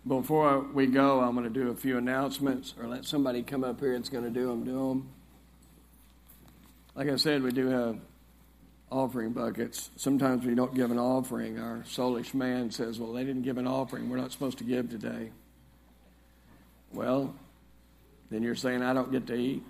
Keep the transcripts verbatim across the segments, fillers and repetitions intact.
Before we go, I'm going to do a few announcements, or let somebody come up here that's going to do them, do them. Like I said, we do have offering buckets. Sometimes we don't give an offering. Our soulish man says, well, they didn't give an offering. We're not supposed to give today. Well, then you're saying I don't get to eat?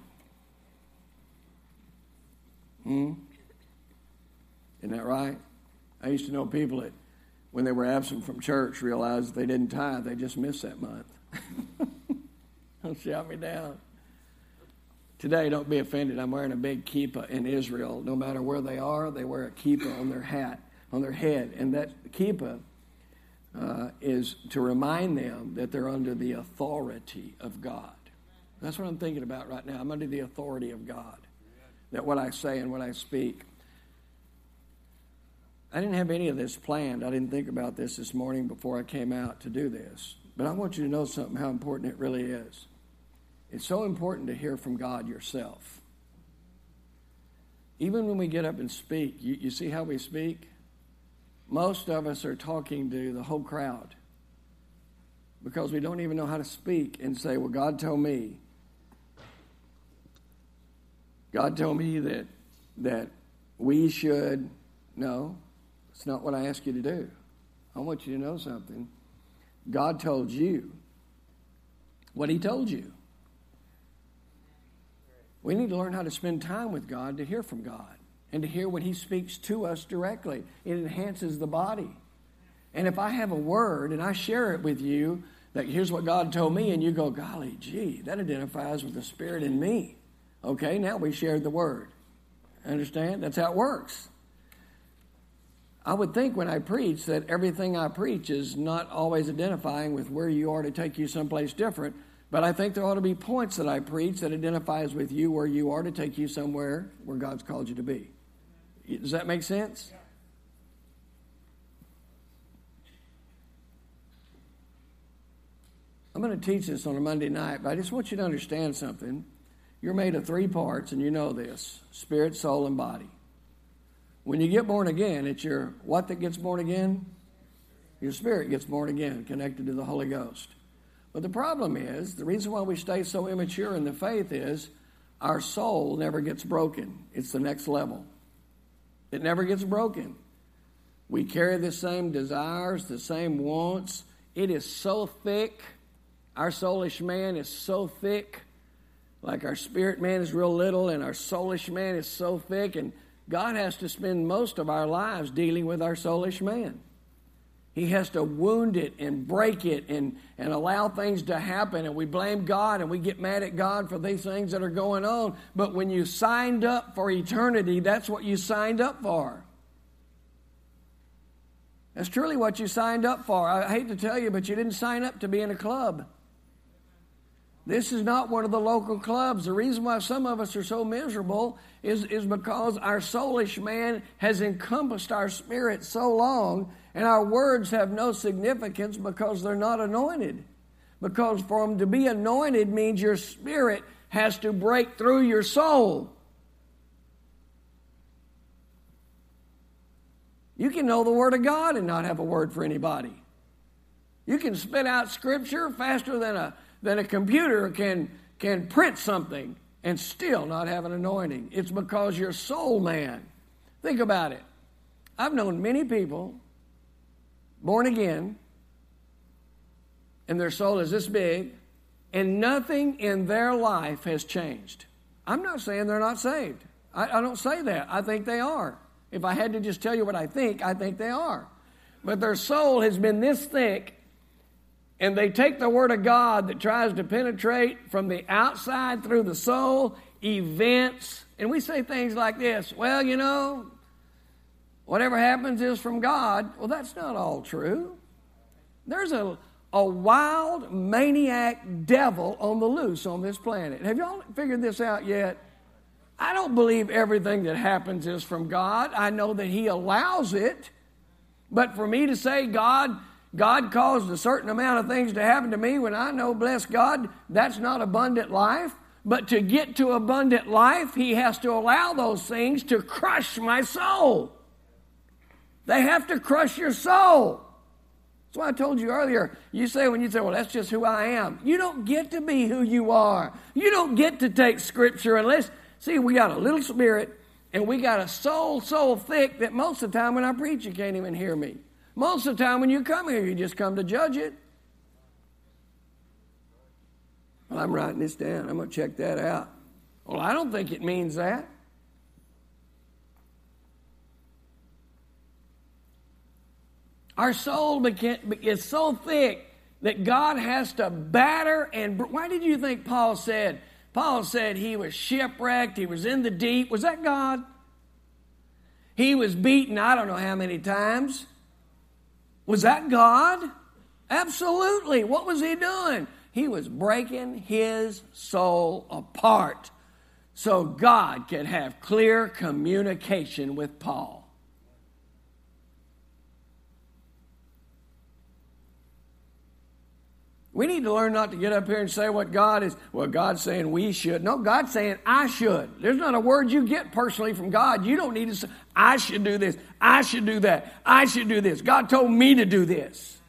Hmm? Isn't that right? I used to know people that, when they were absent from church, realized they didn't tithe. They just missed that month. Don't shout me down. Today, don't be offended. I'm wearing a big kippah in Israel. No matter where they are, they wear a kippah on their hat, on their head. And that kippah uh, is to remind them that they're under the authority of God. That's what I'm thinking about right now. I'm under the authority of God. That what I say and what I speak. I didn't have any of this planned. I didn't think about this this morning before I came out to do this. But I want you to know something, how important it really is. It's so important to hear from God yourself. Even when we get up and speak, you, you see how we speak? Most of us are talking to the whole crowd because we don't even know how to speak and say, well, God told me. God told me that that we should, no. It's not what I ask you to do. I want you to know something. God told you what he told you. We need to learn how to spend time with God to hear from God and to hear when he speaks to us directly. It enhances the body. And if I have a word and I share it with you, that here's what God told me, and you go, golly, gee, that identifies with the Spirit in me. Okay, now we shared the word. Understand? That's how it works. I would think when I preach that everything I preach is not always identifying with where you are to take you someplace different, but I think there ought to be points that I preach that identifies with you where you are to take you somewhere where God's called you to be. Does that make sense? I'm going to teach this on a Monday night, but I just want you to understand something. You're made of three parts, and you know this: spirit, soul, and body. When you get born again, it's your what that gets born again? Your spirit gets born again, connected to the Holy Ghost. But the problem is, the reason why we stay so immature in the faith is our soul never gets broken. It's the next level. It never gets broken. We carry the same desires, the same wants. It is so thick. Our soulish man is so thick. Like our spirit man is real little and our soulish man is so thick, and God has to spend most of our lives dealing with our soulish man. He has to wound it and break it and, and allow things to happen, and we blame God and we get mad at God for these things that are going on. But when you signed up for eternity, that's what you signed up for. That's truly what you signed up for. I hate to tell you, but you didn't sign up to be in a club. This is not one of the local clubs. The reason why some of us are so miserable is, is because our soulish man has encompassed our spirit so long, and our words have no significance because they're not anointed. Because for them to be anointed means your spirit has to break through your soul. You can know the Word of God and not have a word for anybody. You can spit out Scripture faster than a Then a computer can, can print something and still not have an anointing. It's because you're soul man. Think about it. I've known many people, born again, and their soul is this big, and nothing in their life has changed. I'm not saying they're not saved. I, I don't say that. I think they are. If I had to just tell you what I think, I think they are. But their soul has been this thick, and they take the Word of God that tries to penetrate from the outside through the soul, events, and we say things like this, well, you know, whatever happens is from God. Well, that's not all true. There's a, a wild, maniac devil on the loose on this planet. Have y'all figured this out yet? I don't believe everything that happens is from God. I know that He allows it. But for me to say God... God caused a certain amount of things to happen to me when I know, bless God, that's not abundant life. But to get to abundant life, He has to allow those things to crush my soul. They have to crush your soul. That's why I told you earlier, you say when you say, well, that's just who I am. You don't get to be who you are. You don't get to take Scripture unless, see, we got a little spirit and we got a soul so thick that most of the time when I preach, you can't even hear me. Most of the time when you come here, you just come to judge it. Well, I'm writing this down. I'm going to check that out. Well, I don't think it means that. Our soul is so thick that God has to batter and... Why did you think Paul said? Paul said he was shipwrecked, he was in the deep. Was that God? He was beaten I don't know how many times. Was that God? Absolutely. What was he doing? He was breaking his soul apart so God could have clear communication with Paul. We need to learn not to get up here and say what God is. Well, God's saying we should. No, God's saying I should. There's not a word you get personally from God. You don't need to say, I should do this. I should do that. I should do this. God told me to do this.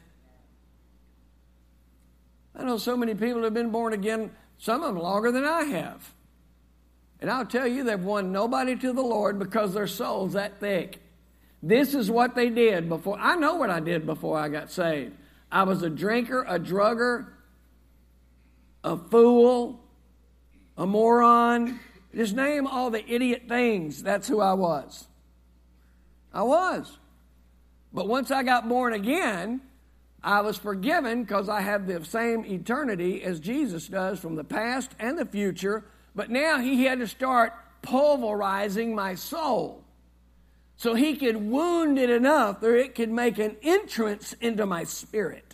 I know so many people have been born again, some of them longer than I have. And I'll tell you, they've won nobody to the Lord because their soul's that thick. This is what they did before. I know what I did before I got saved. I was a drinker, a drugger, a fool, a moron. Just name all the idiot things. That's who I was. I was. But once I got born again, I was forgiven because I have the same eternity as Jesus does from the past and the future. But now he had to start pulverizing my soul so he could wound it enough that it could make an entrance into my spirit.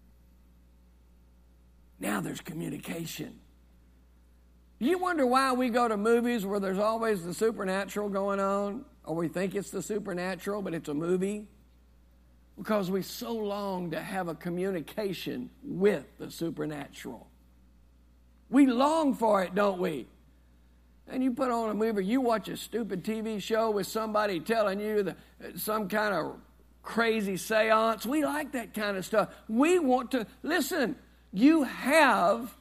Now there's communication. You wonder why we go to movies where there's always the supernatural going on, or we think it's the supernatural, but it's a movie? Because we so long to have a communication with the supernatural. We long for it, don't we? And you put on a movie, you watch a stupid T V show with somebody telling you the, some kind of crazy seance. We like that kind of stuff. We want to, listen, you have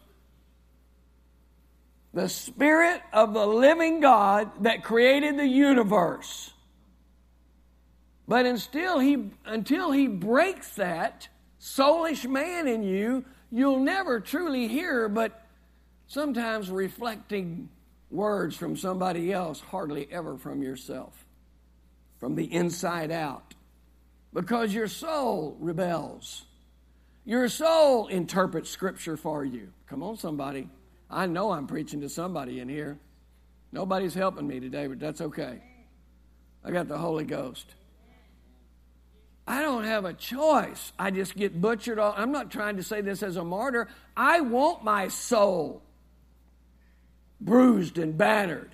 the Spirit of the living God that created the universe. But until he, until he breaks that soulish man in you, you'll never truly hear, but sometimes reflecting words from somebody else, hardly ever from yourself, from the inside out, because your soul rebels. Your soul interprets Scripture for you. Come on, somebody. I know I'm preaching to somebody in here. Nobody's helping me today, but that's okay. I got the Holy Ghost. I don't have a choice. I just get butchered. All. I'm not trying to say this as a martyr. I want my soul bruised and battered.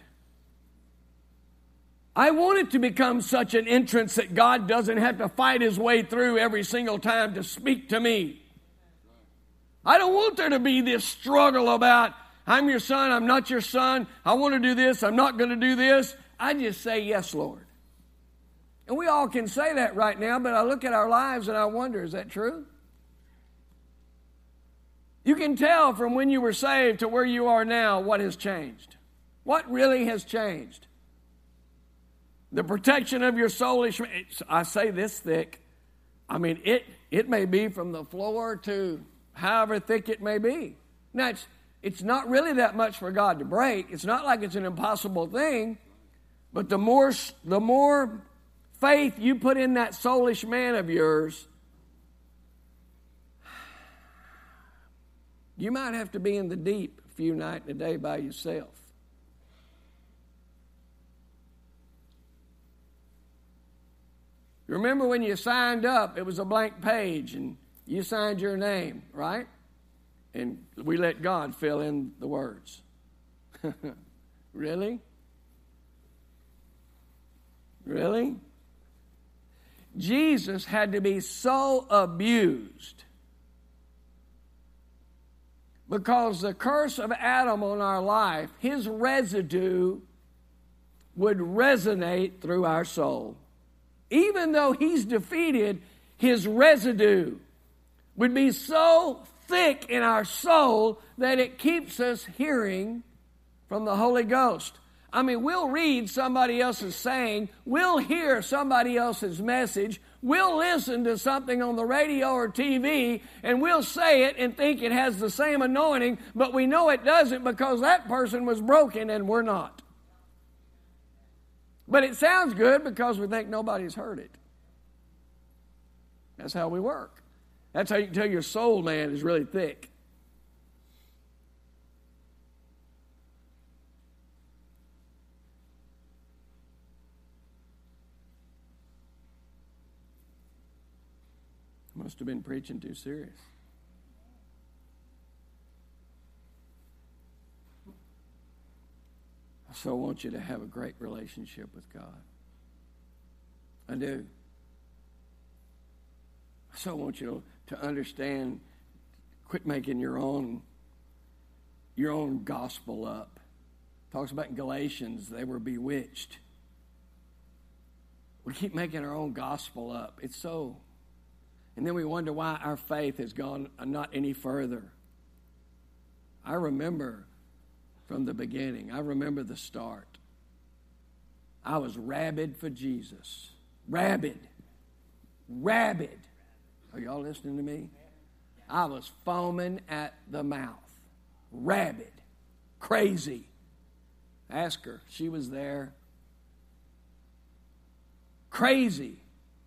I want it to become such an entrance that God doesn't have to fight his way through every single time to speak to me. I don't want there to be this struggle about, I'm your son, I'm not your son, I want to do this, I'm not going to do this. I just say, yes, Lord. And we all can say that right now, but I look at our lives and I wonder, is that true? You can tell from when you were saved to where you are now what has changed. What really has changed? The protection of your soulish... I say this thick. I mean, it, it may be from the floor to however thick it may be. Now, it's, it's not really that much for God to break. It's not like it's an impossible thing. But the more, the more faith you put in that soulish man of yours, you might have to be in the deep a few nights a day by yourself. Remember when you signed up, it was a blank page, and you signed your name, right? And we let God fill in the words. Really? Really? Jesus had to be so abused because the curse of Adam on our life, his residue would resonate through our soul. Even though he's defeated, his residue would be so thick in our soul that it keeps us hearing from the Holy Ghost. I mean, we'll read somebody else's saying, we'll hear somebody else's message, we'll listen to something on the radio or T V, and we'll say it and think it has the same anointing, but we know it doesn't because that person was broken and we're not. But it sounds good because we think nobody's heard it. That's how we work. That's how you can tell your soul man is really thick. Must have been preaching too serious. I so want you to have a great relationship with God. I do. I so want you to, to understand, quit making your own, your own gospel up. It talks about in Galatians, they were bewitched. We keep making our own gospel up. It's so... And then we wonder why our faith has gone not any further. I remember from the beginning. I remember the start. I was rabid for Jesus. Rabid. Rabid. Are y'all listening to me? I was foaming at the mouth. Rabid. Crazy. Ask her. She was there. Crazy.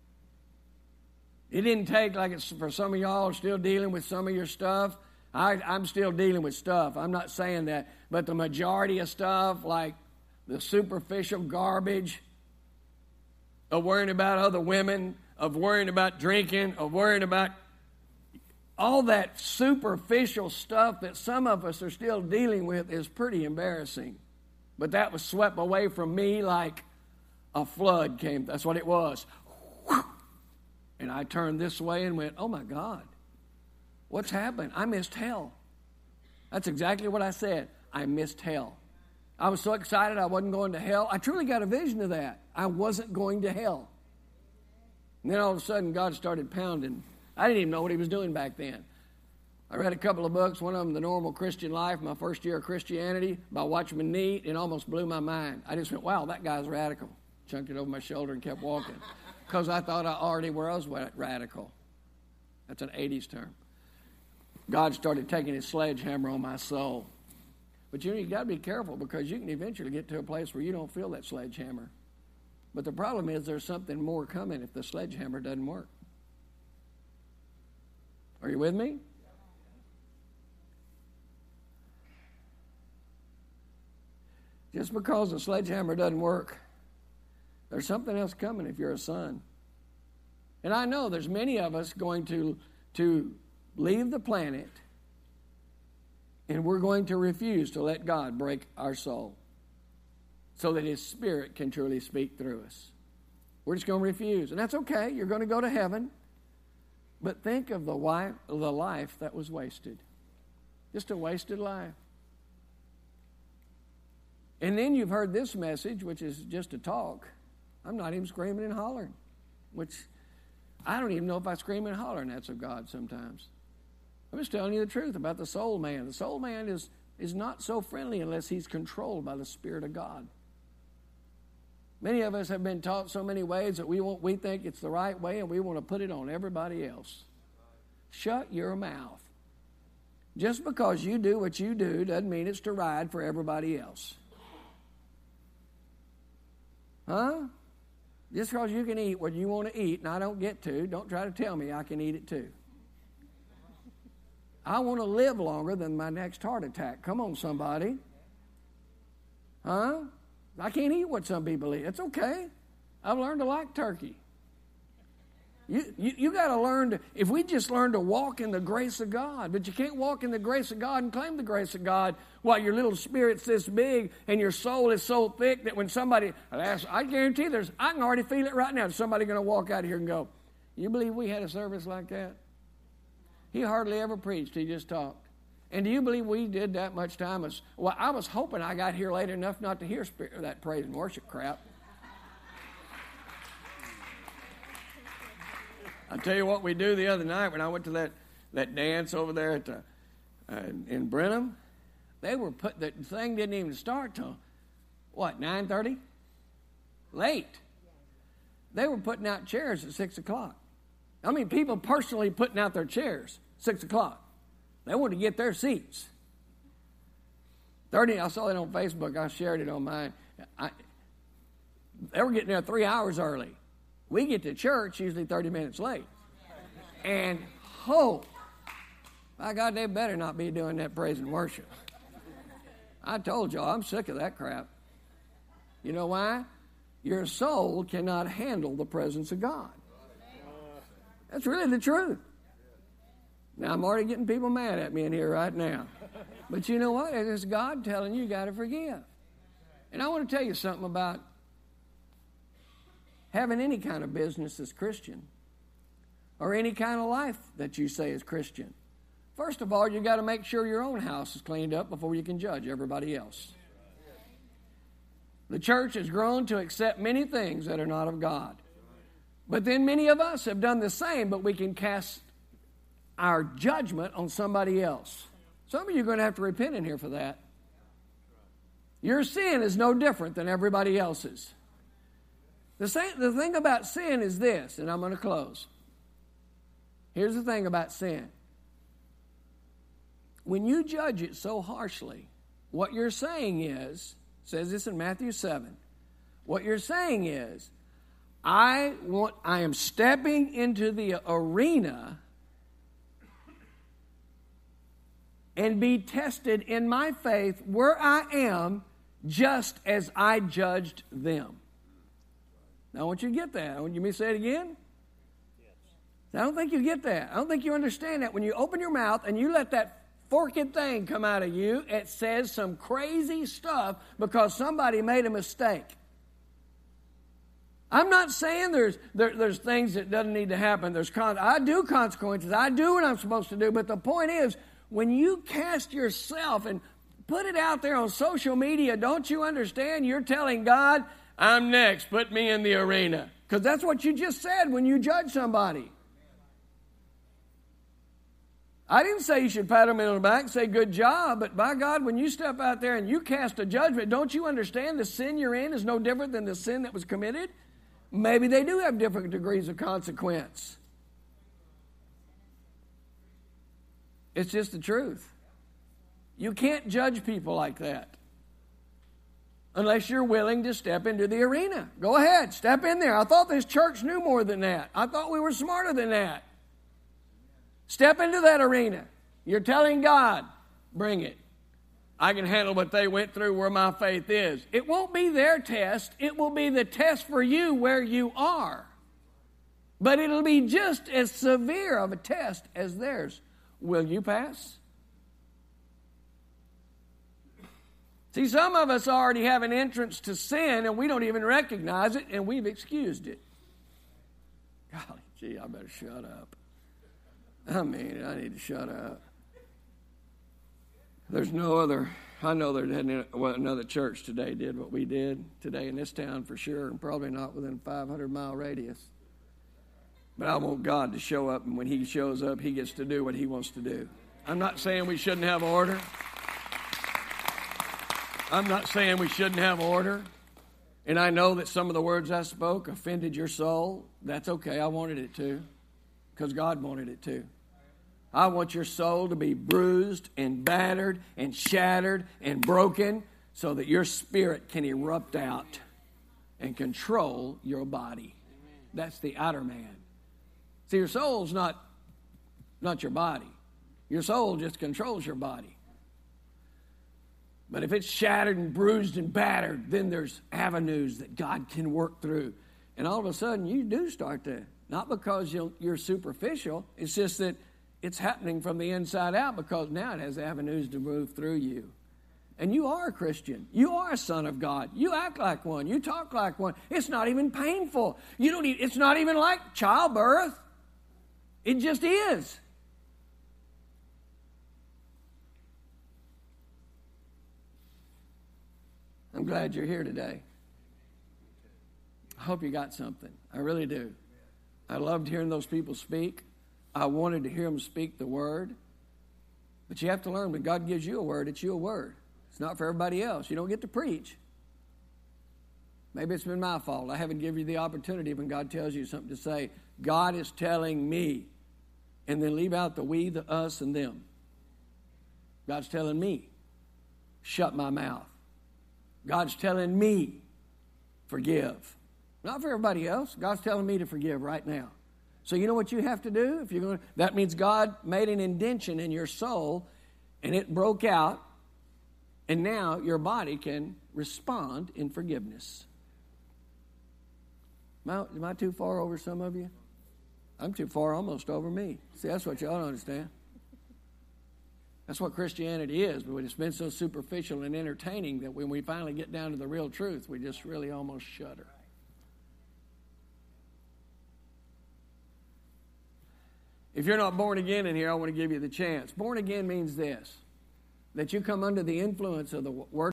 It didn't take like it's for some of y'all still dealing with some of your stuff. I, I'm still dealing with stuff. I'm not saying that. But the majority of stuff, like the superficial garbage of worrying about other women, of worrying about drinking, of worrying about all that superficial stuff that some of us are still dealing with is pretty embarrassing. But that was swept away from me like a flood came. That's what it was. And I turned this way and went, oh, my God, what's happened? I missed hell. That's exactly what I said. I missed hell. I was so excited I wasn't going to hell. I truly got a vision of that. I wasn't going to hell. And then all of a sudden, God started pounding. I didn't even know what he was doing back then. I read a couple of books, one of them, The Normal Christian Life, my first year of Christianity, by Watchman Nee. It almost blew my mind. I just went, wow, that guy's radical. Chunked it over my shoulder and kept walking. Because I thought I already was radical. That's an eighties term. God started taking his sledgehammer on my soul. But you know, you got to be careful because you can eventually get to a place where you don't feel that sledgehammer. But the problem is there's something more coming if the sledgehammer doesn't work. Are you with me? Just because the sledgehammer doesn't work, there's something else coming if you're a son. And I know there's many of us going to, to leave the planet, and we're going to refuse to let God break our soul so that his Spirit can truly speak through us. We're just going to refuse. And that's okay. You're going to go to heaven. But think of the, wife, the life that was wasted. Just a wasted life. And then you've heard this message, which is just a talk. I'm not even screaming and hollering, which I don't even know if I scream and holler, and that's of God sometimes. I'm just telling you the truth about the soul man. The soul man is, is not so friendly unless he's controlled by the Spirit of God. Many of us have been taught so many ways that we want, we think it's the right way, and we want to put it on everybody else. Shut your mouth. Just because you do what you do doesn't mean it's to ride for everybody else. Huh? Just because you can eat what you want to eat and I don't get to, don't try to tell me I can eat it too. I want to live longer than my next heart attack. Come on, somebody. Huh? I can't eat what some people eat. It's okay. I've learned to like turkey. You, you, you got to learn to, if we just learn to walk in the grace of God, but you can't walk in the grace of God and claim the grace of God while your little spirit's this big and your soul is so thick that when somebody, I guarantee there's, I can already feel it right now. Somebody going to walk out of here and go, you believe we had a service like that? He hardly ever preached. He just talked. And do you believe we did that much time? As, well, I was hoping I got here late enough not to hear spirit, that praise and worship crap. I'll tell you what we do the other night when I went to that that dance over there at the, uh, in Brenham, they were put, the thing didn't even start till, what, nine thirty? Late. They were putting out chairs at six o'clock. I mean, people personally putting out their chairs, six o'clock. They wanted to get their seats. thirty, I saw that on Facebook. I shared it on mine. I, they were getting there three hours early. We get to church usually thirty minutes late. And hope, my God, they better not be doing that praise and worship. I told y'all, I'm sick of that crap. You know why? Your soul cannot handle the presence of God. That's really the truth. Now, I'm already getting people mad at me in here right now. But you know what? It's God telling you you got to forgive. And I want to tell you something about having any kind of business as Christian or any kind of life that you say is Christian. First of all, you got to make sure your own house is cleaned up before you can judge everybody else. The church has grown to accept many things that are not of God. But then many of us have done the same, but we can cast our judgment on somebody else. Some of you are going to have to repent in here for that. Your sin is no different than everybody else's. The, same, the thing about sin is this, and I'm going to close. Here's the thing about sin. When you judge it so harshly, what you're saying is, says this in Matthew seven, what you're saying is, I want, I am stepping into the arena and be tested in my faith where I am just as I judged them. Now I want you to get that. I want you to say it again. I don't think you get that. I don't think you understand that. When you open your mouth and you let that forked thing come out of you, it says some crazy stuff because somebody made a mistake. I'm not saying there's there, there's things that doesn't need to happen. There's con- I do consequences. I do what I'm supposed to do. But the point is, when you cast yourself and put it out there on social media, don't you understand? You're telling God, I'm next. Put me in the arena. Because that's what you just said when you judge somebody. I didn't say you should pat them on the back and say, good job. But by God, when you step out there and you cast a judgment, don't you understand the sin you're in is no different than the sin that was committed? Maybe they do have different degrees of consequence. It's just the truth. You can't judge people like that unless you're willing to step into the arena. Go ahead, step in there. I thought this church knew more than that. I thought we were smarter than that. Step into that arena. You're telling God, bring it. I can handle what they went through where my faith is. It won't be their test. It will be the test for you where you are. But it'll be just as severe of a test as theirs. Will you pass? See, some of us already have an entrance to sin and we don't even recognize it and we've excused it. Golly, gee, I better shut up. I mean, I need to shut up. There's no other, I know there hadn't well, another church today did what we did today in this town for sure, and probably not within a five hundred mile radius. But I want God to show up, and when He shows up, He gets to do what He wants to do. I'm not saying we shouldn't have order. I'm not saying we shouldn't have order. And I know that some of the words I spoke offended your soul. That's okay. I wanted it to, because God wanted it to. I want your soul to be bruised and battered and shattered and broken so that your spirit can erupt out and control your body. That's the outer man. See, your soul's not, not your body. Your soul just controls your body. But if it's shattered and bruised and battered, then there's avenues that God can work through. And all of a sudden, you do start to, not because you'll, you're superficial, it's just that it's happening from the inside out because now it has avenues to move through you. And you are a Christian. You are a son of God. You act like one. You talk like one. It's not even painful. You don't. Even, it's not even like childbirth. It just is. I'm glad you're here today. I hope you got something. I really do. I loved hearing those people speak. I wanted to hear them speak the word. But you have to learn, when God gives you a word, it's your word. It's not for everybody else. You don't get to preach. Maybe it's been my fault. I haven't given you the opportunity when God tells you something to say, God is telling me. And then leave out the we, the us, and them. God's telling me, shut my mouth. God's telling me, forgive. Not for everybody else. God's telling me to forgive right now. So you know what you have to do? If you're going to, that means God made an indention in your soul, and it broke out, and now your body can respond in forgiveness. Am I, am I too far over some of you? I'm too far almost over me. See, that's what y'all don't understand. That's what Christianity is, but it's been so superficial and entertaining that when we finally get down to the real truth, we just really almost shudder. If you're not born again in here, I want to give you the chance. Born again means this, that you come under the influence of the Word